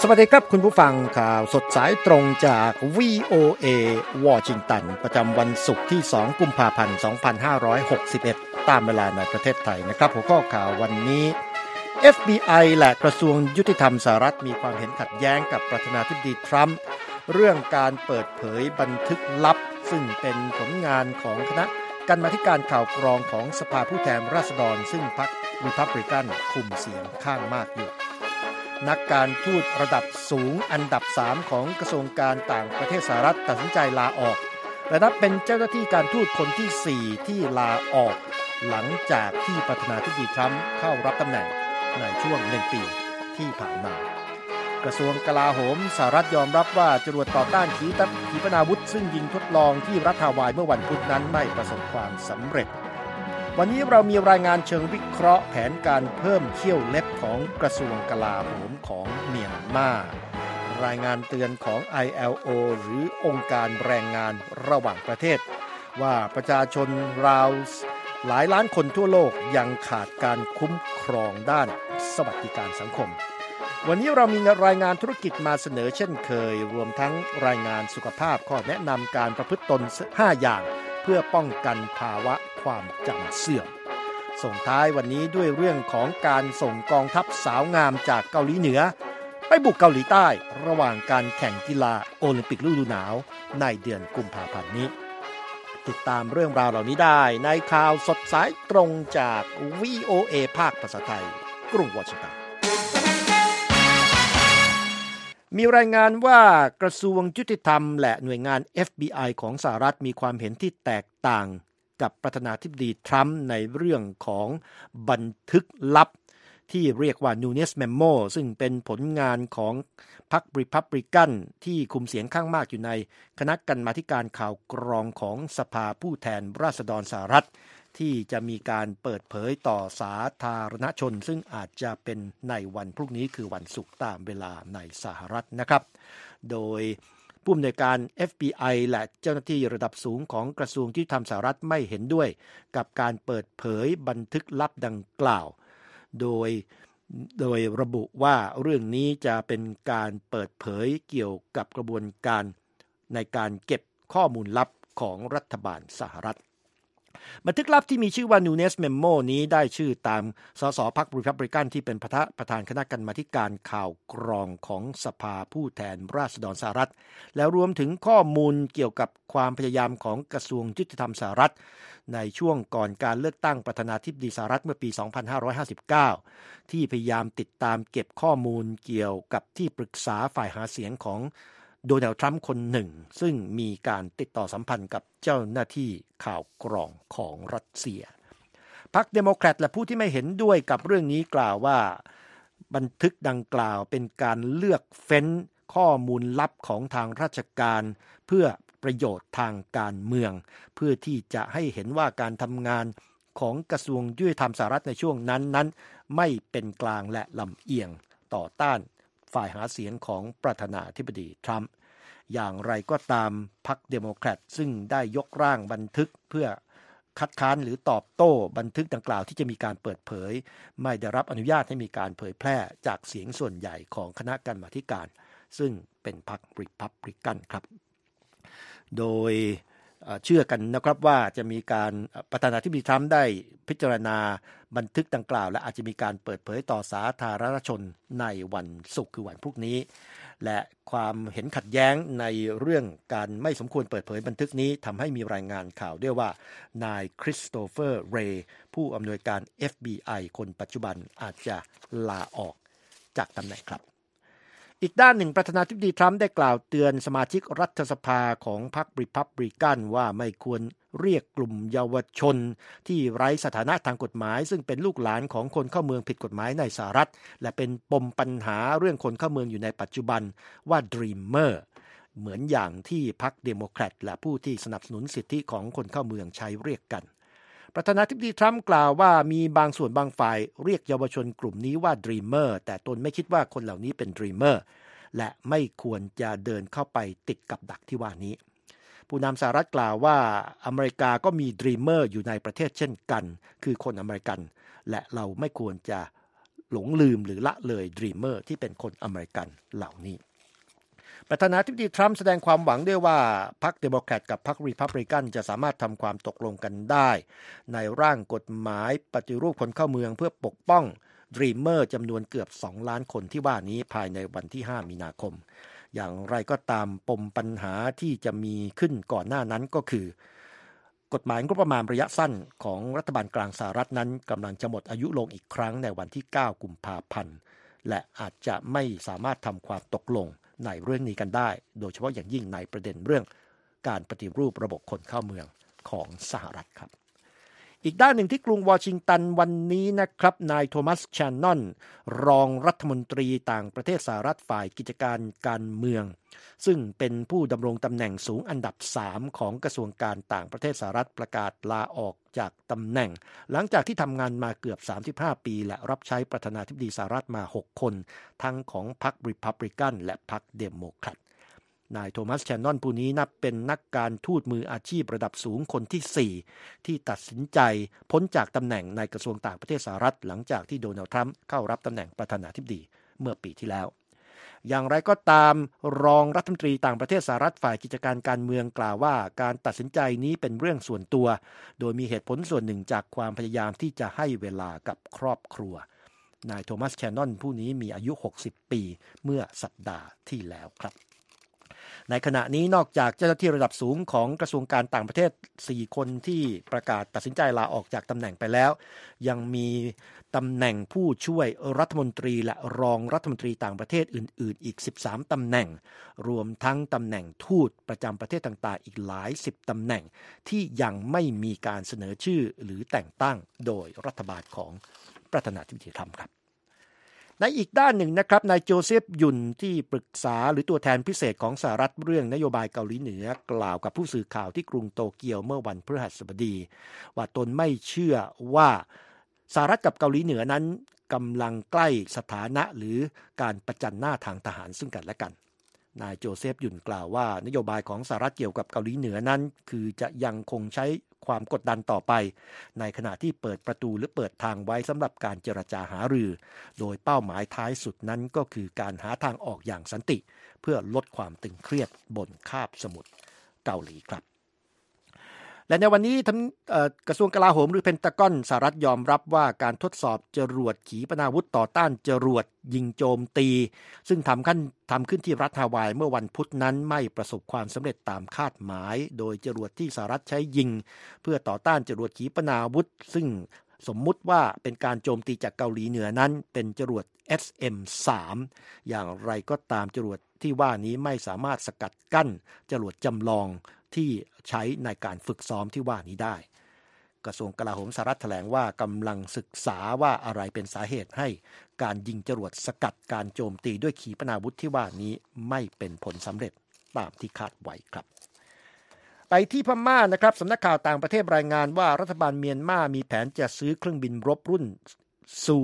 วัสดีครับคุณผู้ฟังข่าวสดสายตรงจาก VOA วอชิงตันประจำวันศุกร์ที่2กุมภาพันธ์2561ตามเวลาในประเทศไทยนะครับหัวข้อข่าววันนี้ FBI และกระทรวงยุติธรรมสหรัฐมีความเห็นขัดแย้งกับประธานาธิบดีทรัมป์เรื่องการเปิดเผยบันทึกลับซึ่งเป็นผลงานของคณะกรรมาธิการข่าวกรองของสภาผู้แทนราษฎรซึ่งพรรครีพับลิกันคุมเสียงข้างมากอยู่นักการทูตระดับสูงอันดับ3ของกระทรวงการต่างประเทศสหรัฐตัดสินใจลาออกและนับเป็นเจ้าหน้าที่การทูตคนที่4ที่ลาออกหลังจากที่ประธานาธิบดีทรัมป์เข้ารับตำแหน่งในช่วง1ปีที่ผ่านมากระทรวงกลาโหมสหรัฐยอมรับว่าจรวดต่อต้านขีปนาวุธซึ่งยิงทดลองที่รัฐฮาวายเมื่อวันพุธนั้นไม่ประสบความสำเร็จวันนี้เรามีรายงานเชิงวิเคราะห์แผนการเพิ่มเขี้ยวเล็บของกระทรวงกลาโหมของเมียนมารายงานเตือนของ ILO หรือองค์การแรงงานระหว่างประเทศว่าประชาชนราวหลายล้านคนทั่วโลกยังขาดการคุ้มครองด้านสวัสดิการสังคมวันนี้เรามีรายงานธุรกิจมาเสนอเช่นเคยรวมทั้งรายงานสุขภาพข้อแนะนำการประพฤติตน5อย่างเพื่อป้องกันภาวะความจำเสื่อมส่งท้ายวันนี้ด้วยเรื่องของการส่งกองทัพสาวงามจากเกาหลีเหนือไปบุกเกาหลีใต้ระหว่างการแข่งกีฬาโอลิมปิกฤดูหนาวในเดือนกุมภาพันธ์นี้ติดตามเรื่องราวเหล่านี้ได้ในข่าวสดสายตรงจาก VOA ภาคภาษาไทยกรุงวอชิงตันมีรายงานว่ากระทรวงยุติธรรมและหน่วยงาน FBI ของสหรัฐมีความเห็นที่แตกต่างกับประธานาธิบดีทรัมป์ในเรื่องของบันทึกลับที่เรียกว่า Nunes Memo ซึ่งเป็นผลงานของพรรครีพับลิกันที่คุมเสียงข้างมากอยู่ในคณะกรรมาธิการข่าวกรองของสภาผู้แทนราษฎรสหรัฐที่จะมีการเปิดเผยต่อสาธารณชนซึ่งอาจจะเป็นในวันพรุ่งนี้คือวันศุกร์ตามเวลาในสหรัฐนะครับโดยผู้อำนวยการ FBI และเจ้าหน้าที่ระดับสูงของกระทรวงยุติธรรมสหรัฐไม่เห็นด้วยกับการเปิดเผยบันทึกลับดังกล่าวโดยระบุว่าเรื่องนี้จะเป็นการเปิดเผยเกี่ยวกับกระบวนการในการเก็บข้อมูลลับของรัฐบาลสหรัฐบันทึกลับที่มีชื่อว่า Nunes Memo นี้ได้ชื่อตามสสพรรครีพับลิกันที่เป็นประธานคณะกรรมาธิการข่าวกรองของสภาผู้แทนราษฎรสหรัฐแล้วรวมถึงข้อมูลเกี่ยวกับความพยายามของกระทรวงยุติธรรมสหรัฐในช่วงก่อนการเลือกตั้งประธานาธิบดีสหรัฐเมื่อปี 2559 ที่พยายามติดตามเก็บข้อมูลเกี่ยวกับที่ปรึกษาฝ่ายหาเสียงของโดนัลด์ทรัมป์คนหนึ่งซึ่งมีการติดต่อสัมพันธ์กับเจ้าหน้าที่ข่าวกรองของรัสเซียพรรคเดโมแครตและผู้ที่ไม่เห็นด้วยกับเรื่องนี้กล่าวว่าบันทึกดังกล่าวเป็นการเลือกเฟ้นข้อมูลลับของทางราชการเพื่อประโยชน์ทางการเมืองเพื่อที่จะให้เห็นว่าการทำงานของกระทรวงยุติธรรมสหรัฐในช่วงนั้นไม่เป็นกลางและลำเอียงต่อต้านฝ่ายหาเสียงของประธานาธิบดีทรัมป์อย่างไรก็ตามพรรคเดโมแครตซึ่งได้ยกร่างบันทึกเพื่อคัดค้านหรือตอบโต้บันทึกดังกล่าวที่จะมีการเปิดเผยไม่ได้รับอนุญาตให้มีการเผยแพร่จากเสียงส่วนใหญ่ของคณะกรรมาธิการซึ่งเป็นพรรครีพับลิกันครับโดยเชื่อกันนะครับว่าจะมีการประธานาธิบดีทรัมป์ได้พิจารณาบันทึกดังกล่าวและอาจจะมีการเปิดเผยต่อสาธารณชนในวันศุกร์คือวันพรุ่งนี้และความเห็นขัดแย้งในเรื่องการไม่สมควรเปิดเผยบันทึกนี้ทำให้มีรายงานข่าวด้วยว่านายคริสโตเฟอร์เรย์ผู้อำนวยการ FBI คนปัจจุบันอาจจะลาออกจากตำแหน่งครับอีกด้านหนึ่งประธานาธิบดีทรัมป์ได้กล่าวเตือนสมาชิกรัฐสภาของพรรครีพับลิกันว่าไม่ควรเรียกกลุ่มเยาวชนที่ไร้สถานะทางกฎหมายซึ่งเป็นลูกหลานของคนเข้าเมืองผิดกฎหมายในสหรัฐและเป็นปมปัญหาเรื่องคนเข้าเมืองอยู่ในปัจจุบันว่า Dreamer เหมือนอย่างที่พรรคเดโมแครตและผู้ที่สนับสนุนสิทธิของคนเข้าเมืองใช้เรียกกันประธานาธิบดีทรัมป์กล่าวว่ามีบางส่วนบางฝ่ายเรียกเยาวชนกลุ่มนี้ว่า Dreamer แต่ตนไม่คิดว่าคนเหล่านี้เป็น Dreamer และไม่ควรจะเดินเข้าไปติดกับดักที่ว่านี้ผู้นำสหรัฐกล่าวว่าอเมริกาก็มี Dreamer อยู่ในประเทศเช่นกันคือคนอเมริกันและเราไม่ควรจะหลงลืมหรือละเลยดรีมเมอร์ที่เป็นคนอเมริกันเหล่านี้ประธานาธิบดีทรัมป์แสดงความหวังด้วยว่าพรรคเดโมแครตกับพรรครีพับลิกันจะสามารถทำความตกลงกันได้ในร่างกฎหมายปฏิรูปคนเข้าเมืองเพื่อปกป้องดรีมเมอร์จำนวนเกือบ2ล้านคนที่ว่านี้ภายในวันที่5มีนาคมอย่างไรก็ตามปมปัญหาที่จะมีขึ้นก่อนหน้านั้นก็คือกฎหมายงบประมาณระยะสั้นของรัฐบาลกลางสหรัฐนั้นกำลังจะหมดอายุลงอีกครั้งในวันที่9กุมภาพันธ์และอาจจะไม่สามารถทำความตกลงในเรื่องนี้กันได้โดยเฉพาะอย่างยิ่งในประเด็นเรื่องการปฏิรูประบบคนเข้าเมืองของสหรัฐครับอีกด้านหนึ่งที่กรุงวอชิงตันวันนี้นะครับนายโทมัสแชนนอนรองรัฐมนตรีต่างประเทศสหรัฐฝ่ายกิจการการเมืองซึ่งเป็นผู้ดำรงตำแหน่งสูงอันดับ3ของกระทรวงการต่างประเทศสหรัฐประกาศลาออกจากตำแหน่งหลังจากที่ทำงานมาเกือบ35ปีและรับใช้ประธานาธิบดีสหรัฐมา6คนทั้งของพรรครีพับลิกันและพรรคเดโมแครตนายโทมัสแชนนอนผู้นี้นับเป็นนักการทูตมืออาชีพระดับสูงคนที่4ที่ตัดสินใจพ้นจากตำแหน่งในกระทรวงต่างประเทศสหรัฐหลังจากที่โดนัลด์ทรัมป์เข้ารับตำแหน่งประธานาธิบดีเมื่อปีที่แล้วอย่างไรก็ตามรองรัฐมนตรีต่างประเทศสหรัฐฝ่ายกิจการการเมืองกล่าวว่าการตัดสินใจนี้เป็นเรื่องส่วนตัวโดยมีเหตุผลส่วนหนึ่งจากความพยายามที่จะให้เวลากับครอบครัวนายโทมัสแชนนอนผู้นี้มีอายุ60ปีเมื่อสัปดาห์ที่แล้วครับในขณะนี้นอกจากเจ้าหน้าที่ระดับสูงของกระทรวงการต่างประเทศ4คนที่ประกาศตัดสินใจลาออกจากตำแหน่งไปแล้วยังมีตำแหน่งผู้ช่วยรัฐมนตรีและรองรัฐมนตรีต่างประเทศอื่นๆอีก13ตำแหน่งรวมทั้งตำแหน่งทูตประจำประเทศต่างๆอีกหลาย10ตำแหน่งที่ยังไม่มีการเสนอชื่อหรือแต่งตั้งโดยรัฐบาลของประธานาธิบดีทรัมป์ครับในอีกด้านหนึ่งนะครับนายโจเซฟยุนที่ปรึกษาหรือตัวแทนพิเศษของสหรัฐเรื่องนโยบายเกาหลีเหนือกล่าวกับผู้สื่อข่าวที่กรุงโตเกียวเมื่อวันพฤหัสบดีว่าตนไม่เชื่อว่าสหรัฐกับเกาหลีเหนือนั้นกำลังใกล้สถานะหรือการประจันหน้าทางทหารซึ่งกันและกันนายโจเซฟยุนกล่าวว่านโยบายของสหรัฐเกี่ยวกับเกาหลีเหนือนั้นคือจะยังคงใช้ความกดดันต่อไปในขณะที่เปิดประตูหรือเปิดทางไว้สำหรับการเจรจาหารือโดยเป้าหมายท้ายสุดนั้นก็คือการหาทางออกอย่างสันติเพื่อลดความตึงเครียดบนคาบสมุทรเกาหลีครับและในวันนี้กระทรวงกลาโหมหรือเพนทากอนสหรัฐยอมรับว่าการทดสอบจรวดขีปนาวุธต่อต้านจรวดยิงโจมตีซึ่งทำขึ้นที่รัฐฮาวายเมื่อวันพุธนั้นไม่ประสบความสำเร็จตามคาดหมายโดยจรวดที่สหรัฐใช้ยิงเพื่อต่อต้านจรวดขีปนาวุธซึ่งสมมุติว่าเป็นการโจมตีจากเกาหลีเหนือนั้นเป็นจรวด SM-3 อย่างไรก็ตามจรวดที่ว่านี้ไม่สามารถสกัดกั้นจรวดจำลองที่ใช้ในการฝึกซ้อมที่ว่านี้ได้กระทรวงกลาโหมสหรัฐแถลงว่ากำลังศึกษาว่าอะไรเป็นสาเหตุให้การยิงจรวดสกัดการโจมตีด้วยขีปนาวุธที่ว่านี้ไม่เป็นผลสำเร็จตามที่คาดไว้ครับไปที่พม่านะครับสำนักข่าวต่างประเทศรายงานว่ารัฐบาลเมียนมามีแผนจะซื้อเครื่องบินรบรุ่นซู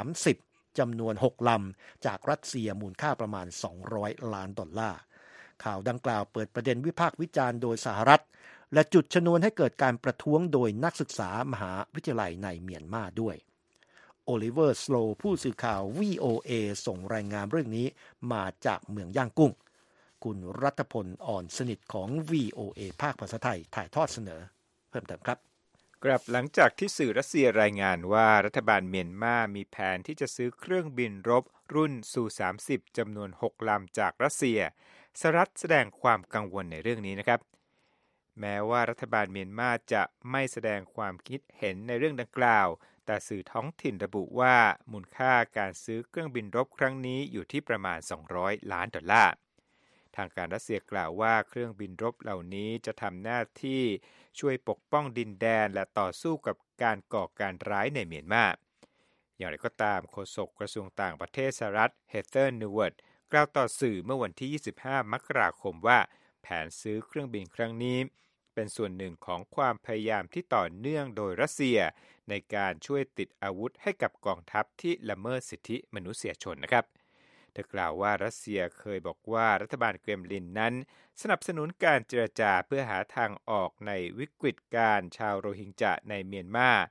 30จำนวน6ลำจากรัสเซียมูลค่าประมาณ$200 ล้านข่าวดังกล่าวเปิดประเด็นวิพากษ์วิจารณ์โดยสหรัฐและจุดชนวนให้เกิดการประท้วงโดยนักศึกษามหาวิทยาลัยในเมียนมาด้วยโอลิเวอร์สโลว์ผู้สื่อข่าว VOA ส่งรายงานเรื่องนี้มาจากเมืองย่างกุ้งคุณรัฐพลอ่อนสนิทของ VOA ภาคภาษาไทยถ่ายทอดเสนอเพิ่มเติมครับครับหลังจากที่สื่อรัสเซียรายงานว่ารัฐบาลเมียนมามีแผนที่จะซื้อเครื่องบินรบรุ่นซู30จำนวน6ลำจากรัสเซียสหรัฐแสดงความกังวลในเรื่องนี้นะครับแม้ว่ารัฐบาลเมียนมาจะไม่แสดงความคิดเห็นในเรื่องดังกล่าวแต่สื่อท้องถิ่นระบุว่ามูลค่าการซื้อเครื่องบินรบครั้งนี้อยู่ที่ประมาณ$200 ล้านทางการรัสเซียกล่าวว่าเครื่องบินรบเหล่านี้จะทำหน้าที่ช่วยปกป้องดินแดนและต่อสู้กับการก่อการร้ายในเมียนมาอย่างไรก็ตามโฆษกกระทรวงต่างประเทศสหรัฐเฮเธอร์นิวเวิร์ดกล่าวต่อสื่อเมื่อวันที่25มกราคมว่าแผนซื้อเครื่องบินครั้งนี้เป็นส่วนหนึ่งของความพยายามที่ต่อเนื่องโดยรัสเซียในการช่วยติดอาวุธให้กับกองทัพที่ละเมิดสิทธิมนุษยชนนะครับเธอกล่าวว่ารัสเซียเคยบอกว่ารัฐบาลเครมลินนั้นสนับสนุนการเจรจาเพื่อหาทางออกในวิกฤตการชาวโรฮิงญะในเมียนมา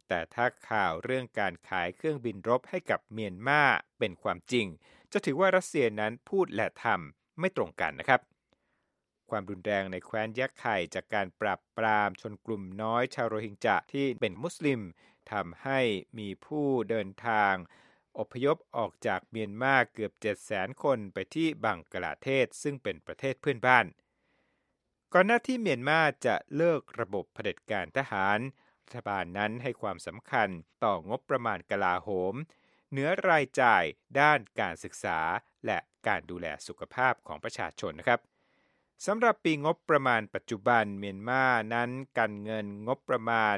แต่ถ้าข่าวเรื่องการขายเครื่องบินรบให้กับเมียนมาเป็นความจริงจะถือว่ารัสเซียนั้นพูดและทำไม่ตรงกันนะครับความรุนแรงในแคว้นยะไข่จากการปราบปรามชนกลุ่มน้อยชาวโรฮิงญะที่เป็นมุสลิมทำให้มีผู้เดินทางอพยพออกจากเมียนมาเกือบ 700,000 คนไปที่บังกลาเทศซึ่งเป็นประเทศเพื่อนบ้านก่อนหน้าที่เมียนมาจะเลิกระบบเผด็จการทหารรัฐบาลนั้นให้ความสำคัญต่องบประมาณกลาโหมเหนือรายจ่ายด้านการศึกษาและการดูแลสุขภาพของประชาชนนะครับสำหรับปีงบประมาณปัจจุบันเมียนมานั้นกันเงินงบประมาณ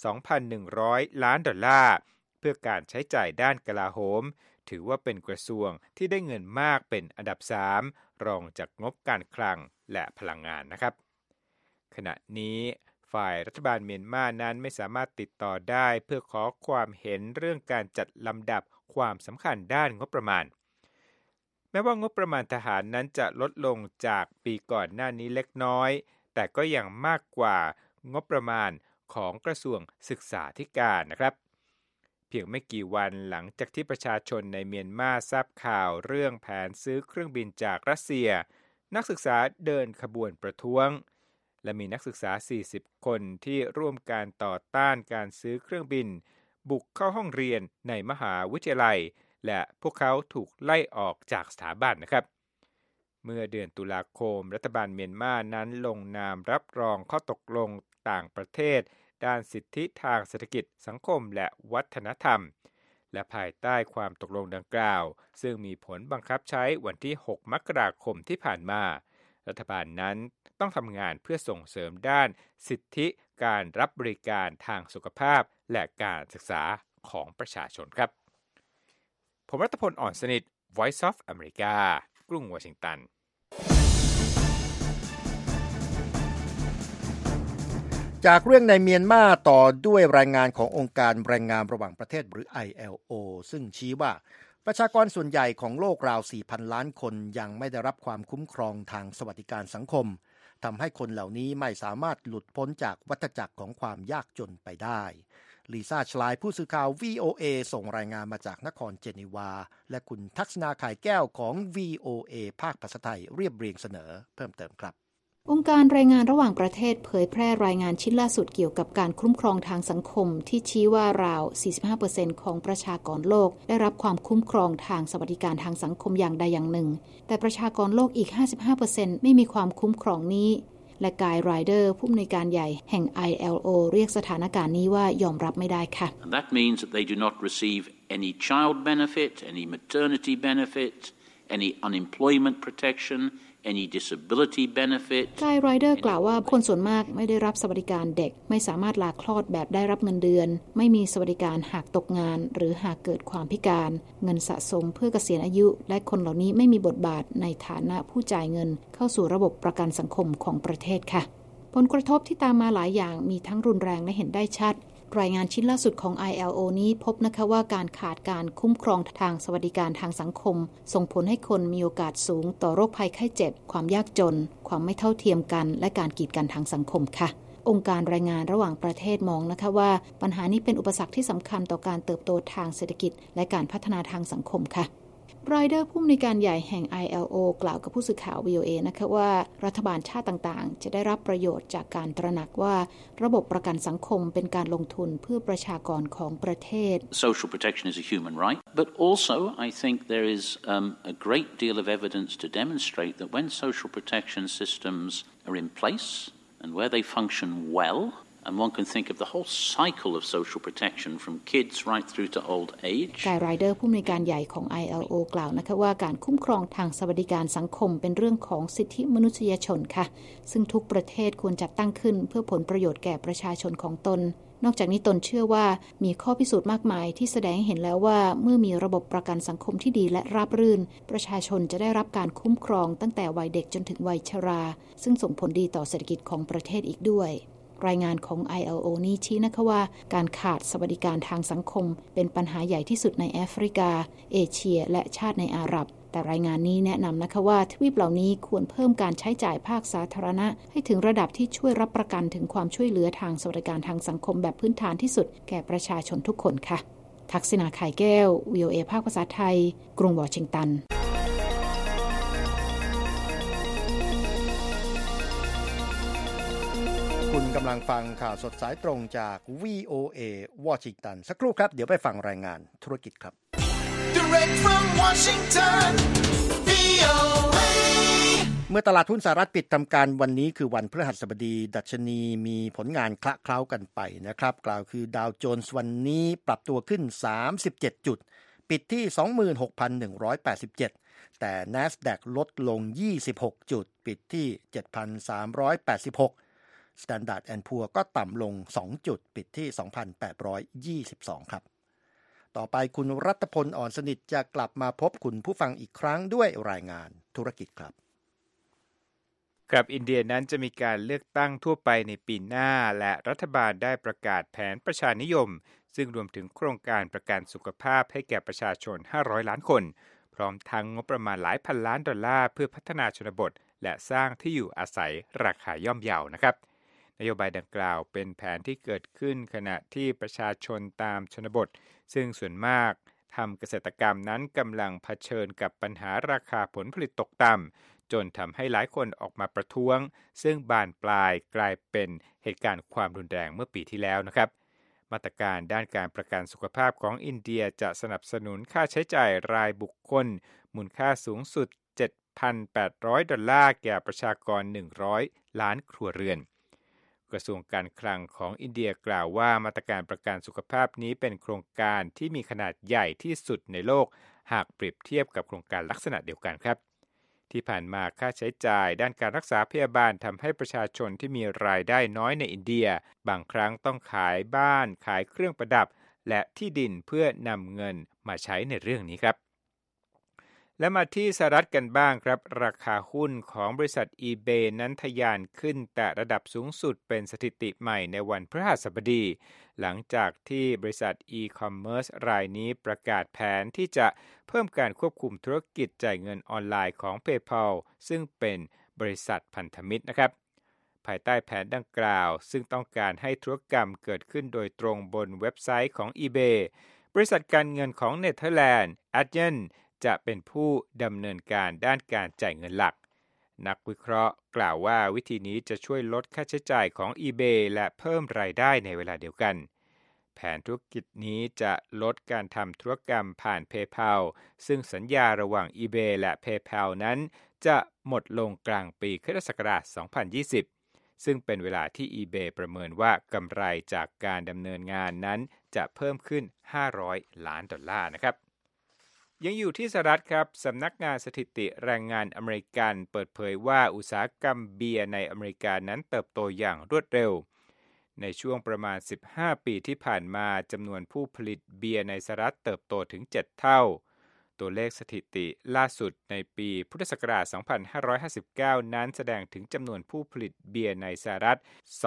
2,100 ล้านดอลลาร์เพื่อการใช้จ่ายด้านกลาโหมถือว่าเป็นกระทรวงที่ได้เงินมากเป็นอันดับ 3 รองจากงบการคลังและพลังงานนะครับขณะนี้ฝ่ายรัฐบาลเมียนมานั้นไม่สามารถติดต่อได้เพื่อขอความเห็นเรื่องการจัดลำดับความสำคัญด้านงบประมาณแม้ว่างบประมาณทหารนั้นจะลดลงจากปีก่อนหน้านี้เล็กน้อยแต่ก็ยังมากกว่างบประมาณของกระทรวงศึกษาธิการนะครับเพียงไม่กี่วันหลังจากที่ประชาชนในเมียนมาทราบข่าวเรื่องแผนซื้อเครื่องบินจากรัสเซียนักศึกษาเดินขบวนประท้วงและมีนักศึกษา40คนที่ร่วมการต่อต้านการซื้อเครื่องบินบุกเข้าห้องเรียนในมหาวิทยาลัยและพวกเขาถูกไล่ออกจากสถาบันนะครับเมื่อเดือนตุลาคมรัฐบาลเมียนมานั้นลงนามรับรองข้อตกลงต่างประเทศด้านสิทธิทางเศรษฐกิจสังคมและวัฒนธรรมและภายใต้ความตกลงดังกล่าวซึ่งมีผลบังคับใช้วันที่6 มกราคมที่ผ่านมารัฐบาลนั้นต้องทำงานเพื่อส่งเสริมด้านสิทธิการรับบริการทางสุขภาพและการศึกษาของประชาชนครับผมรัตพล อ่อนสนิท Voice of America กรุงวอชิงตันจากเรื่องในเมียนมาต่อด้วยรายงานขององค์การแรงงานระหว่างประเทศหรือ ILO ซึ่งชี้ว่าประชากรส่วนใหญ่ของโลกราว 4,000 ล้านคนยังไม่ได้รับความคุ้มครองทางสวัสดิการสังคมทำให้คนเหล่านี้ไม่สามารถหลุดพ้นจากวัฏจักรของความยากจนไปได้ลิซ่าชลายผู้สื่อข่าว VOA ส่งรายงานมาจากนครเจนีวาและคุณทักษณาข่ายแก้วของ VOA ภาคภาษาไทยเรียบเรียงเสนอเพิ่มเติมครับองค์การแรงงานระหว่างประเทศเผยแพร่รายงานชิ้นล่าสุดเกี่ยวกับการคุ้มครองทางสังคมที่ชี้ว่าราว 45% ของประชากรโลกได้รับความคุ้มครองทางสวัสดิการทางสังคมอย่างใดอย่างหนึ่งแต่ประชากรโลกอีก 55% ไม่มีความคุ้มครองนี้และกายไรเดอร์ผู้อำนวยการใหญ่แห่ง ILO เรียกสถานการณ์นี้ว่ายอมรับไม่ได้ค่ะ And that means that they do not receive any child benefit, any maternity benefit, any unemployment protection,Any disability benefit กายไรเดอร์กล่าวว่าคนส่วนมากไม่ได้รับสวัสดิการเด็กไม่สามารถลาคลอดแบบได้รับเงินเดือนไม่มีสวัสดิการหากตกงานหรือหากเกิดความพิการเงินสะสมเพื่อเกษียณอายุและคนเหล่านี้ไม่มีบทบาทในฐานะผู้จ่ายเงินเข้าสู่ระบบประกันสังคมของประเทศค่ะผลกระทบที่ตามมาหลายอย่างมีทั้งรุนแรงและเห็นได้ชัดรายงานชิ้นล่าสุดของ ILO นี้พบนะคะว่าการขาดการคุ้มครองทางสวัสดิการทางสังคมส่งผลให้คนมีโอกาสสูงต่อโรคภัยไข้เจ็บความยากจนความไม่เท่าเทียมกันและการกีดกันทางสังคมค่ะองค์การแรงงานระหว่างประเทศมองนะคะว่าปัญหานี้เป็นอุปสรรคที่สำคัญต่อการเติบโตทางเศรษฐกิจและการพัฒนาทางสังคมค่ะไรเดอร์ผู้อำนวยการใหญ่แห่ง ILO กล่าวกับผู้สื่อข่าว VOA นะคะว่ารัฐบาลชาติต่างๆจะได้รับประโยชน์จากการตระหนักว่าระบบประกันสังคมเป็นการลงทุนเพื่อประชากรของประเทศ Social protection is a human right, but also I think there is a great deal of evidence to demonstrate that when social protection systems are in place and where they function well,And one can think of the whole cycle of social protection from kids right through to old age. กายไรเดอร์ผู้อำนวยการใหญ่ของ ILO กล่าวนะคะว่าการคุ้มครองทางสวัสดิการสังคมเป็นเรื่องของสิทธิมนุษยชนค่ะซึ่งทุกประเทศควรจัดตั้งขึ้นเพื่อผลประโยชน์แก่ประชาชนของตนนอกจากนี้ตนเชื่อว่ามีข้อพิสูจน์มากมายที่แสดงให้เห็นแล้วว่าเมื่อมีระบบประกันสังคมที่ดีและราบรื่นประชาชนจะได้รับการคุ้มครองตั้งแต่วัยเด็กจนถึงวัยชราซึ่งส่งผลดีต่อเศรษฐกิจของประเทศอีกด้วยรายงานของ ILO นี้ชี้นะคะว่าการขาดสวัสดิการทางสังคมเป็นปัญหาใหญ่ที่สุดในแอฟริกาเอเชียและชาติในอาหรับแต่รายงานนี้แนะนำนะคะว่าทวีปเหล่านี้ควรเพิ่มการใช้จ่ายภาคสาธารณะให้ถึงระดับที่ช่วยรับประกันถึงความช่วยเหลือทางสวัสดิการทางสังคมแบบพื้นฐานที่สุดแก่ประชาชนทุกคนค่ะทักษิณา ไข่แก้ว VOA ภาคภาษาไทยกรุงวอชิงตันคุณกำลังฟังข่าวสดสายตรงจาก VOA วอชิงตันสักครู่ครับเดี๋ยวไปฟังรายงานธุรกิจครับ Direct from Washington, VOA เมื่อตลาดหุ้นสหรัฐปิดทำการวันนี้คือวันพฤหัสบดีดัชนีมีผลงานคละเคล้ากันไปนะครับกล่าวคือดาวโจนส์วันนี้ปรับตัวขึ้น37จุดปิดที่ 26,187 แต่ NASDAQ ลดลง26จุดปิดที่ 7,386 Standard & Poor's ก็ต่ำลง2จุดปิดที่ 2,822 ครับต่อไปคุณรัตพลอ่อนสนิทจะกลับมาพบคุณผู้ฟังอีกครั้งด้วยรายงานธุรกิจครับกับอินเดียนั้นจะมีการเลือกตั้งทั่วไปในปีหน้าและรัฐบาลได้ประกาศแผนประชานิยมซึ่งรวมถึงโครงการประกันสุขภาพให้แก่ประชาชน500ล้านคนพร้อมทั้งงบประมาณหลายพันล้านดอลลาร์เพื่อพัฒนาชนบทและสร้างที่อยู่อาศัยราคาย่อมเยานะครับนโยบายดังกล่าวเป็นแผนที่เกิดขึ้นขณะที่ประชาชนตามชนบทซึ่งส่วนมากทำเกษตรกรรมนั้นกำลังเผชิญกับปัญหาราคาผลผลิตตกต่ำจนทำให้หลายคนออกมาประท้วงซึ่งบานปลายกลายเป็นเหตุการณ์ความรุนแรงเมื่อปีที่แล้วนะครับมาตรการด้านการประกันสุขภาพของอินเดียจะสนับสนุนค่าใช้จ่ายรายบุคคลมูลค่าสูงสุด 7,800 ดอลลาร์แก่ประชากร100ล้านครัวเรือนกระทรวงการคลังของอินเดียกล่าวว่ามาตรการประกันสุขภาพนี้เป็นโครงการที่มีขนาดใหญ่ที่สุดในโลกหากเปรียบเทียบกับโครงการลักษณะเดียวกันครับที่ผ่านมาค่าใช้จ่ายด้านการรักษาพยาบาลทำให้ประชาชนที่มีรายได้น้อยในอินเดียบางครั้งต้องขายบ้านขายเครื่องประดับและที่ดินเพื่อนำเงินมาใช้ในเรื่องนี้ครับและมาที่สหรัฐกันบ้างครับราคาหุ้นของบริษัท eBay นั้นทะยานขึ้นแต่ระดับสูงสุดเป็นสถิติใหม่ในวันพฤหัสบดีหลังจากที่บริษัท e-commerce รายนี้ประกาศแผนที่จะเพิ่มการควบคุมธุรกิจจ่ายเงินออนไลน์ของ PayPal ซึ่งเป็นบริษัทพันธมิตรนะครับภายใต้แผนดังกล่าวซึ่งต้องการให้ธุรกรรมเกิดขึ้นโดยตรงบนเว็บไซต์ของ eBay บริษัทการเงินของเนเธอร์แลนด์ Adyenจะเป็นผู้ดำเนินการด้านการจ่ายเงินหลักนักวิเคราะห์กล่าวว่าวิธีนี้จะช่วยลดค่าใช้จ่ายของ eBay และเพิ่มรายได้ในเวลาเดียวกันแผนธุรกิจนี้จะลดการทำธุรกรรมผ่าน PayPal ซึ่งสัญญาระหว่าง eBay และ PayPal นั้นจะหมดลงกลางปีค.ศ. 2020ซึ่งเป็นเวลาที่ eBay ประเมินว่ากำไรจากการดำเนินงานนั้นจะเพิ่มขึ้น$500 ล้านนะครับยังอยู่ที่สหรัฐครับสำนักงานสถิติแรงงานอเมริกันเปิดเผยว่าอุตสาหกรรมเบียร์ในอเมริกานั้นเติบโตอย่างรวดเร็วในช่วงประมาณ15ปีที่ผ่านมาจำนวนผู้ผลิตเบียร์ในสหรัฐเติบโตถึง7เท่าตัวเลขสถิติล่าสุดในปีพุทธศักราช2559นั้นแสดงถึงจำนวนผู้ผลิตเบียร์ในสหรัฐ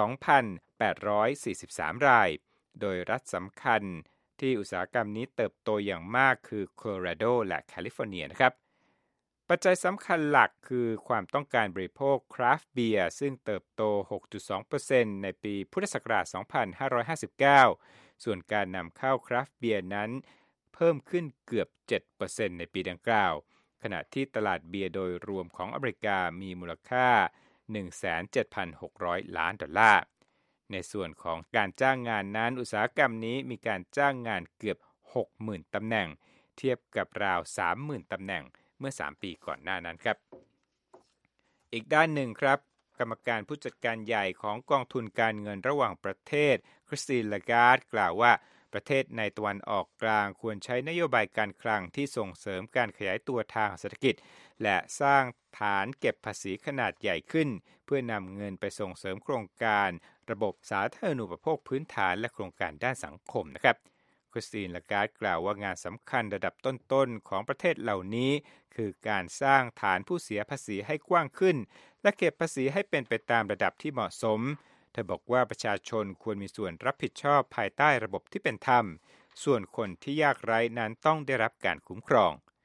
2,843 รายโดยรัฐสำคัญที่อุตสาหกรรมนี้เติบโตอย่างมากคือโคโลราโดและแคลิฟอร์เนียนะครับปัจจัยสำคัญหลักคือความต้องการบริโภคคราฟต์เบียร์ซึ่งเติบโต 6.2% ในปีพุทธศักราช2559ส่วนการนำเข้าคราฟต์เบียร์นั้นเพิ่มขึ้นเกือบ 7% ในปีดังกล่าวขณะที่ตลาดเบียร์โดยรวมของอเมริกามีมูลค่า 17,600 ล้านดอลลาร์ในส่วนของการจ้างงานนั้นอุตสาหกรรมนี้มีการจ้างงานเกือบ 60,000 ตำแหน่งเทียบกับราว 30,000 ตำแหน่งเมื่อ3ปีก่อนหน้านั้นครับอีกด้านหนึ่งครับกรรมการผู้จัดการใหญ่ของกองทุนการเงินระหว่างประเทศคริสติน ลาการ์ดกล่าวว่าประเทศในตะวันออกกลางควรใช้นโยบายการคลังที่ส่งเสริมการขยายตัวทางเศรษฐกิจและสร้างฐานเก็บภาษีขนาดใหญ่ขึ้นเพื่อนำเงินไปส่งเสริมโครงการระบบสาธารณูปโภคพื้นฐานและโครงการด้านสังคมนะครับคริสติน ลาการ์ดกล่าวว่างานสำคัญระดับต้นๆของประเทศเหล่านี้คือการสร้างฐานผู้เสียภาษีให้กว้างขึ้นและเก็บภาษีให้เป็นไปตามระดับที่เหมาะสมเธอบอกว่าประชาชนควรมีส่วนรับผิดชอบภายใต้ระบบที่เป็นธรรมส่วนคนที่ยากไร้นั้นต้องได้รับการคุ้มครอง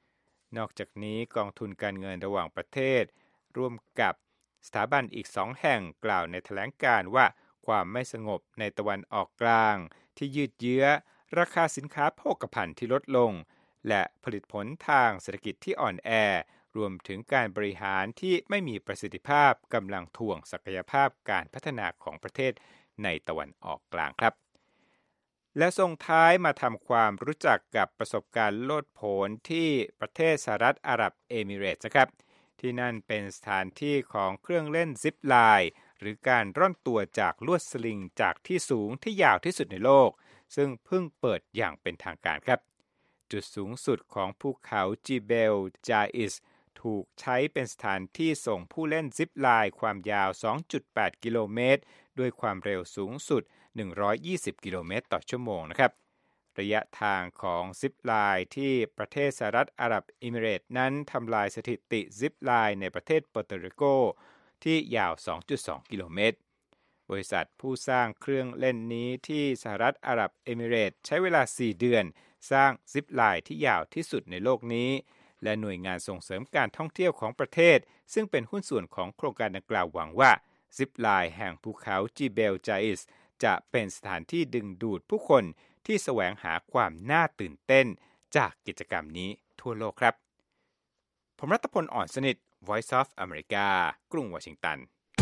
นอกจากนี้กองทุนการเงินระหว่างประเทศร่วมกับสถาบันอีก2แห่งกล่าวในแถลงการณ์ว่าความไม่สงบในตะวันออกกลางที่ยืดเยื้อราคาสินค้าโภคภัณฑ์ที่ลดลงและผลิตผลทางเศรษฐกิจที่อ่อนแอรวมถึงการบริหารที่ไม่มีประสิทธิภาพกำลังถ่วงศักยภาพการพัฒนาของประเทศในตะวันออกกลางครับและส่งท้ายมาทำความรู้จักกับประสบการณ์โลดโผนที่ประเทศสหรัฐอาหรับเอมิเรตส์ครับที่นั่นเป็นสถานที่ของเครื่องเล่นซิปไลน์หรือการร่อนตัวจากลวดสลิงจากที่สูงที่ยาวที่สุดในโลกซึ่งเพิ่งเปิดอย่างเป็นทางการครับจุดสูงสุดของภูเขาจิเบลจาอิสถูกใช้เป็นสถานที่ส่งผู้เล่นซิปไลน์ความยาว 2.8 กิโลเมตรด้วยความเร็วสูงสุด120 กิโลเมตรต่อชั่วโมงนะครับระยะทางของซิปไลน์ที่ประเทศสหรัฐอาหรับเอมิเรตส์นั้นทำลายสถิติซิปไลน์ในประเทศเปอร์โตริโกที่ยาว 2.2 กิโลเมตรบริษัทผู้สร้างเครื่องเล่นนี้ที่สหรัฐอาหรับเอมิเรตส์ใช้เวลา4 เดือนสร้างซิปไลน์ที่ยาวที่สุดในโลกนี้และหน่วยงานส่งเสริมการท่องเที่ยวของประเทศซึ่งเป็นหุ้นส่วนของโครงการดังกล่าวหวังว่าซิปไลน์แห่งภูเขาจิเบลจาอิสจะเป็นสถานที่ดึงดูดผู้คนที่แสวงหาความน่าตื่นเต้นจากกิจกรรมนี้ทั่วโลกครับผมรัตพล อ่อนสนิท Voice of America กรุงวอชิงตัน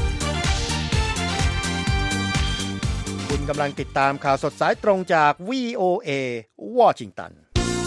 คุณกำลังติดตามข่าวสดสายตรงจาก VOA วอชิงตัน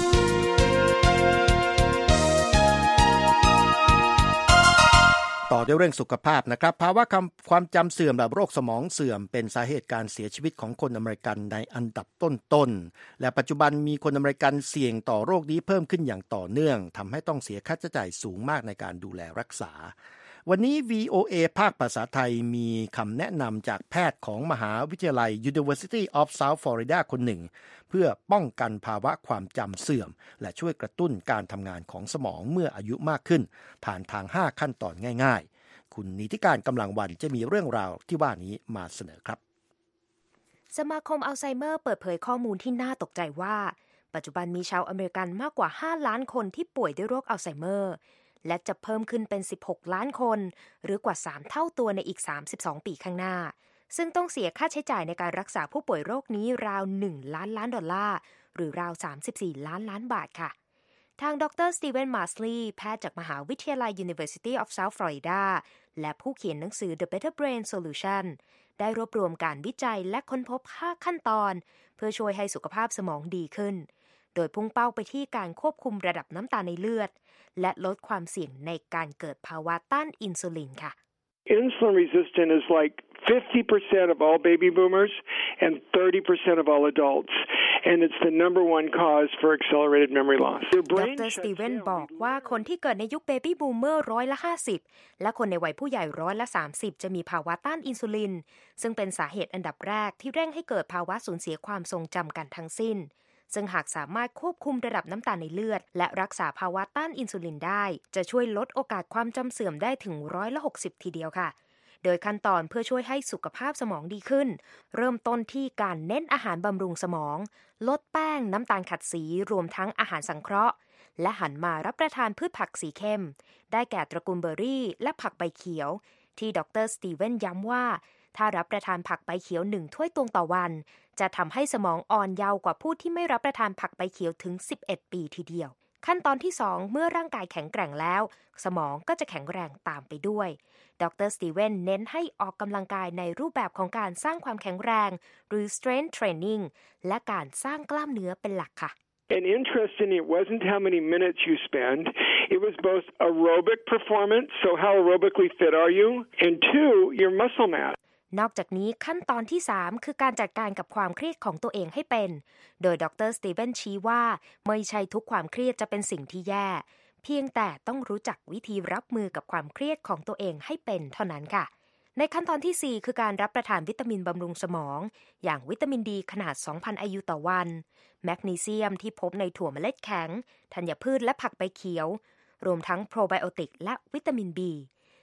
ต่อด้วยเรื่องสุขภาพนะครับภาวะความจำเสื่อมและโรคสมองเสื่อมเป็นสาเหตุการเสียชีวิตของคนอเมริกันในอันดับต้นๆและปัจจุบันมีคนอเมริกันเสี่ยงต่อโรคนี้เพิ่มขึ้นอย่างต่อเนื่องทำให้ต้องเสียค่าใช้จ่ายสูงมากในการดูแลรักษาวันนี้ VOA ภาคภาษาไทยมีคำแนะนำจากแพทย์ของมหาวิทยาลัย University of South Florida คนหนึ่งเพื่อป้องกันภาวะความจำเสื่อมและช่วยกระตุ้นการทำงานของสมองเมื่ออายุมากขึ้นผ่านทาง5ขั้นตอนง่ายๆคุณนิติการกำลังวันจะมีเรื่องราวที่ว่านี้มาเสนอครับสมาคมอัลไซเมอร์เปิดเผยข้อมูลที่น่าตกใจว่าปัจจุบันมีชาวอเมริกันมากกว่า5ล้านคนที่ป่วยด้วยโรคอัลไซเมอร์และจะเพิ่มขึ้นเป็น16ล้านคนหรือกว่า3เท่าตัวในอีก32ปีข้างหน้าซึ่งต้องเสียค่าใช้จ่ายในการรักษาผู้ป่วยโรคนี้ราว1ล้านล้านดอลลาร์หรือราว34ล้านล้านบาทค่ะทางดร.สตีเวน มาสลีย์แพทย์จากมหาวิทยาลัย University of South Florida และผู้เขียนหนังสือ The Better Brain Solution ได้รวบรวมการวิจัยและค้นพบ5ขั้นตอนเพื่อช่วยให้สุขภาพสมองดีขึ้นโดยพุ่งเป้าไปที่การควบคุมระดับน้ำตาลในเลือดและลดความเสี่ยงในการเกิดภาวะต้านอินซูลินค่ะ Insulin resistance is like 50% of all baby boomers and 30% of all adults, and it's the number one cause for accelerated memory loss. ดร.สตีเวนบอกว่าคนที่เกิดในยุคเบบี้บูมเมอร์50%และคนในวัยผู้ใหญ่30%จะมีภาวะต้านอินซูลินซึ่งเป็นสาเหตุอันดับแรกที่เร่งให้เกิดภาวะสูญเสียความทรงจำกันทั้งสิ้นซึ่งหากสามารถควบคุมระดับน้ำตาลในเลือดและรักษาภาวะต้านอินซูลินได้จะช่วยลดโอกาสความจำเสื่อมได้ถึง60%ทีเดียวค่ะโดยขั้นตอนเพื่อช่วยให้สุขภาพสมองดีขึ้นเริ่มต้นที่การเน้นอาหารบำรุงสมองลดแป้งน้ำตาลขัดสีรวมทั้งอาหารสังเคราะห์และหันมารับประทานพืชผักสีเข้มได้แก่ตระกูลเบอร์รี่และผักใบเขียวที่ดร.สตีเวนย้ำว่าถ้ารับประทานผักใบเขียว1ถ้วยตวงต่อวันจะทำให้สมองอ่อนเยาว์กว่าผู้ที่ไม่รับประทานผักใบเขียวถึง11ปีทีเดียวขั้นตอนที่2เมื่อร่างกายแข็งแกร่งแล้วสมองก็จะแข็งแรงตามไปด้วยดร.สตีเวนเน้นให้ออกกำลังกายในรูปแบบของการสร้างความแข็งแรงหรือ strength training และการสร้างกล้ามเนื้อเป็นหลักค่ะ And interestingly, it wasn't how many minutes you spend. It was both aerobic performance, so how aerobically fit are you, and 2, your muscle mass. นอกจากนี้ขั้นตอนที่3คือการจัดการกับความเครียดของตัวเองให้เป็นโดยดร.สตีเวนชี้ว่าไม่ใช่ทุกความเครียดจะเป็นสิ่งที่แย่เพียงแต่ต้องรู้จักวิธีรับมือกับความเครียดของตัวเองให้เป็นเท่านั้นค่ะในขั้นตอนที่4คือการรับประทานวิตามินบำรุงสมองอย่างวิตามินดีขนาด 2,000 IU ต่อวันแมกนีเซียมที่พบในถั่วเมล็ดแข็งธัญพืชและผักใบเขียวรวมทั้งโปรไบโอติกและวิตามิน B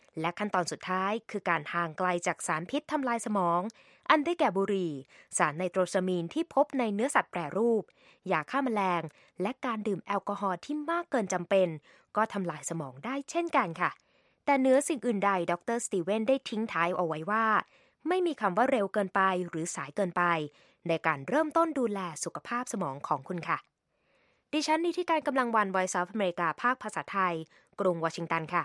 และขั้นตอนสุดท้ายคือการห่างไกลจากสารพิษทำลายสมองอันได้แก่บุหรี่สารไนโตรซามีนที่พบในเนื้อสัตว์แปรรูปยาฆ่าแมลงและการดื่มแอลกอฮอล์ที่มากเกินจำเป็นก็ทำลายสมองได้เช่นกันค่ะแต่เหนือสิ่งอื่นใดดร.สตีเวนได้ทิ้งท้ายเอาไว้ว่าไม่มีคำว่าเร็วเกินไปหรือสายเกินไปในการเริ่มต้นดูแลสุขภาพสมองของคุณค่ะดิฉันนิติการกำลังวัน Voice of America ภาคภาษาไทยกรุงวอชิงตันค่ะ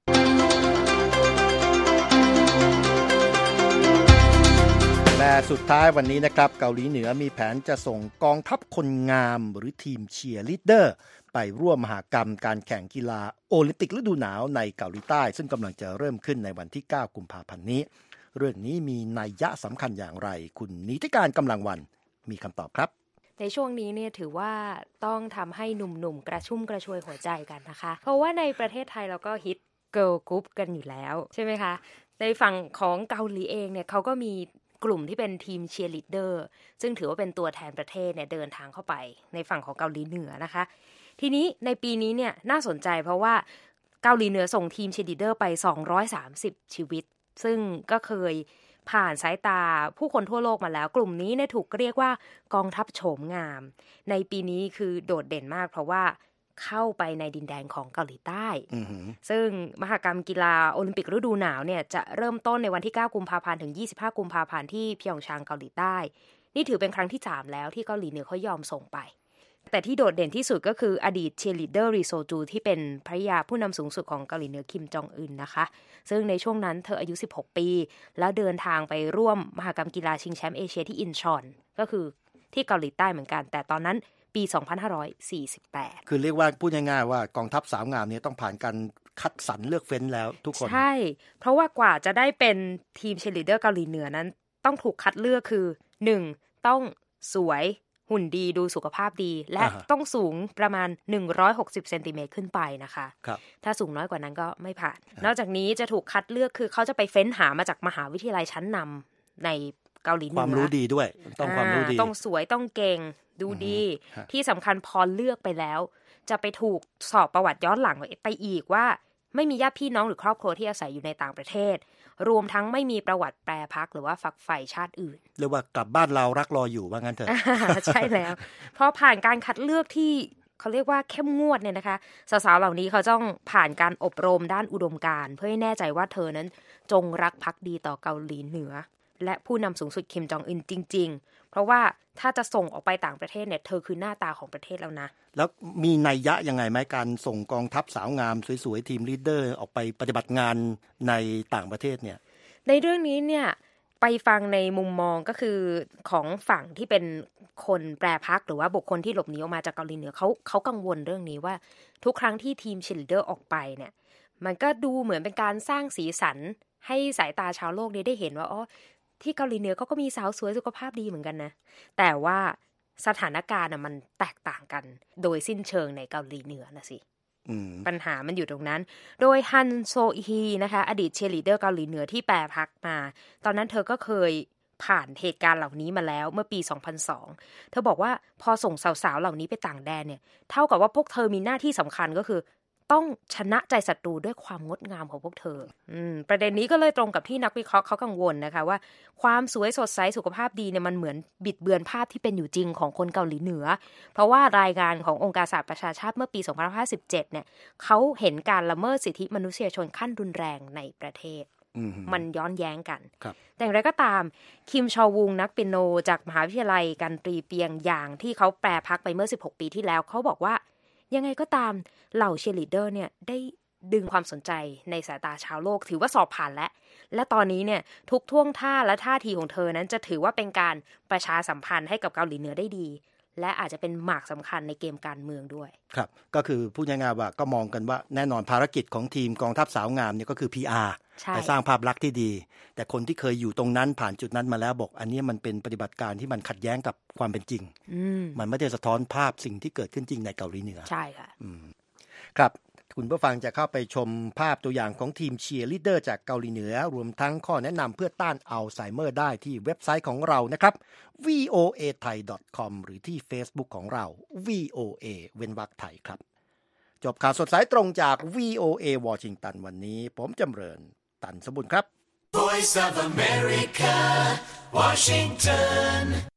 และสุดท้ายวันนี้นะครับเกาหลีเหนือมีแผนจะส่งกองทัพคนงามหรือทีมเชียร์ลีดเดอร์ไปร่วมมหกรรมการแข่งกีฬาโอลิมปิกฤดูหนาวในเกาหลีใต้ซึ่งกำลังจะเริ่มขึ้นในวันที่9กุมภาพันธ์นี้เรื่องนี้มีนัยยะสำคัญอย่างไรคุณนิติการกำลังวันมีคำตอบครับในช่วงนี้เนี่ยถือว่าต้องทำให้หนุ่มๆกระชุ่มกระชวยหัวใจกันนะคะเพราะว่าในประเทศไทยเราก็ฮิตเกิร์ลกรุ๊ปกันอยู่แล้วใช่ไหมคะในฝั่งของเกาหลีเองเนี่ยเขาก็มีกลุ่มที่เป็นทีมเชียร์ลีดเดอร์ซึ่งถือว่าเป็นตัวแทนประเทศเนี่ยเดินทางเข้าไปในฝั่งของเกาหลีเหนือนะคะทีนี้ในปีนี้เนี่ยน่าสนใจเพราะว่าเกาหลีเหนือส่งทีมเชียร์ลีดเดอร์ไป230ชีวิตซึ่งก็เคยผ่านสายตาผู้คนทั่วโลกมาแล้วกลุ่มนี้เนี่ยถูกเรียกว่ากองทัพโฉมงามในปีนี้คือโดดเด่นมากเพราะว่าเข้าไปในดินแดนของเกาหลีใต้ ซึ่งมหกรรมกีฬาโอลิมปิกฤดูหนาวเนี่ยจะเริ่มต้นในวันที่9กุมภาพันธ์ถึง25กุมภาพันธ์ที่เพียงชางเกาหลีใต้นี่ถือเป็นครั้งที่3แล้วที่เกาหลีเหนือเขายอมส่งไปแต่ที่โดดเด่นที่สุดก็คืออดีตเชียร์ลีดเดอร์รีโซจูที่เป็นภรรยาผู้นำสูงสุดของเกาหลีเหนือคิมจองอึนนะคะซึ่งในช่วงนั้นเธออายุ16ปีแล้วเดินทางไปร่วมมหกรรมกีฬาชิงแชมป์เอเชียที่อินชอนก็คือที่เกาหลีใต้เหมือนกันแต่ตอนนั้นปี2548 คือเรียกว่าพูดง่ายๆว่ากองทัพสาวงามนี้ต้องผ่านการคัดสรรเลือกเฟ้นแล้วทุกคนใช่เพราะว่ากว่าจะได้เป็นทีมเชียร์ลีดเดอร์เกาหลีเหนือนั้นต้องถูกคัดเลือกคือ1ต้องสวยหุ่นดีดูสุขภาพดีและต้องสูงประมาณ160เซนติเมตรขึ้นไปนะคะถ้าสูงน้อยกว่านั้นก็ไม่ผ่านนอกจากนี้จะถูกคัดเลือกคือเขาจะไปเฟ้นหามาจากมหาวิทยาลัยชั้นนำในเกาหลีเหนือความรู้ดีด้วยต้องความรู้ดีต้องสวยต้องเก่งดูดีที่สำคัญพอเลือกไปแล้วจะไปถูกสอบประวัติย้อนหลังไปอีกว่าไม่มีญาติพี่น้องหรือครอบครัวที่อาศัยอยู่ในต่างประเทศรวมทั้งไม่มีประวัติแปรพักหรือว่าฝักใฝ่ชาติอื่นเรียกว่ากลับบ้านเรารักรออยู่ว่างั้นเถอะใช่แล้วพอผ่านการคัดเลือกที่เขาเรียกว่าเข้มงวดเนี่ยนะคะสาวๆเหล่านี้เขาต้องผ่านการอบรมด้านอุดมการณ์เพื่อให้แน่ใจว่าเธอนั้นจงรักภักดีต่อเกาหลีเหนือและผู้นำสูงสุดคิมจองอึนจริงๆเพราะว่าถ้าจะส่งออกไปต่างประเทศเนี่ยเธอคือหน้าตาของประเทศแล้วนะแล้วมีนัยยะยังไงไหมการส่งกองทัพสาวงามสวยๆทีมลีดเดอร์ออกไปปฏิบัติงานในต่างประเทศเนี่ยในเรื่องนี้เนี่ยไปฟังในมุมมองก็คือของฝั่งที่เป็นคนแปรพักหรือว่าบุคคลที่หลบหนีออกมาจากเกาหลีเหนือเขากังวลเรื่องนี้ว่าทุกครั้งที่ทีมเชียร์ลีดเดอร์ออกไปเนี่ยมันก็ดูเหมือนเป็นการสร้างสีสันให้สายตาชาวโลกนี้ได้เห็นว่าอ๋อที่เกาหลีเหนือเขาก็มีสาวสวยสุขภาพดีเหมือนกันนะแต่ว่าสถานการณ์มันแตกต่างกันโดยสิ้นเชิงในเกาหลีเหนือนะสิปัญหามันอยู่ตรงนั้นโดยฮันโซฮีนะคะอดีตเชียร์ลีดเดอร์เกาหลีเหนือที่แปรพักมาตอนนั้นเธอก็เคยผ่านเหตุการณ์เหล่านี้มาแล้วเมื่อปี2002เธอบอกว่าพอส่งสาวๆเหล่านี้ไปต่างแดนเนี่ยเท่ากับว่าพวกเธอมีหน้าที่สำคัญก็คือต้องชนะใจศัตรูด้วยความงดงามของพวกเธอประเด็นนี้ก็เลยตรงกับที่นักวิเคราะห์เขากังวลนะคะว่าความสวยสดใสสุขภาพดีเนี่ยมันเหมือนบิดเบือนภาพที่เป็นอยู่จริงของคนเกาหลีเหนือเพราะว่ารายงานขององค์การสหประชาชาติเมื่อปี2557เนี่ยเขาเห็นการละเมิดสิทธิมนุษยชนขั้นรุนแรงในประเทศมันย้อนแย้งกันแต่อย่างไรก็ตามคิมชอวุงนักเปียโนจากมหาวิทยาลัยการตรีเปียงยางที่เขาแปรพักไปเมื่อ16ปีที่แล้วเขาบอกว่ายังไงก็ตามเหล่าเชียร์ลีดเดอร์เนี่ยได้ดึงความสนใจในสายตาชาวโลกถือว่าสอบผ่านและตอนนี้เนี่ยทุกท่วงท่าและท่าทีของเธอนั้นจะถือว่าเป็นการประชาสัมพันธ์ให้กับเกาหลีเหนือได้ดีและอาจจะเป็นหมากสำคัญในเกมการเมืองด้วยครับก็คือพูดง่ายๆว่าก็มองกันว่าแน่นอนภารกิจของทีมกองทัพสาวงามเนี่ยก็คือ PR ไปสร้างภาพลักษณ์ที่ดีแต่คนที่เคยอยู่ตรงนั้นผ่านจุดนั้นมาแล้วบอกอันนี้มันเป็นปฏิบัติการที่มันขัดแย้งกับความเป็นจริงมันไม่ได้สะท้อนภาพสิ่งที่เกิดขึ้นจริงในเกาหลีเหนือใช่ค่ะครับคุณผู้ฟังจะเข้าไปชมภาพตัวอย่างของทีมเชียร์ลีดเดอร์จากเกาหลีเหนือรวมทั้งข้อแนะนำเพื่อต้านอัลไซเมอร์ได้ที่เว็บไซต์ของเรานะครับ voathai.com หรือที่ Facebook ของเรา VOA เว้นวรรคไทยครับจจบข่าวสดสายตรงจาก VOA วอชิงตันวันนี้ผมจำเริญตันสมบุญครับ Voice of America, Washington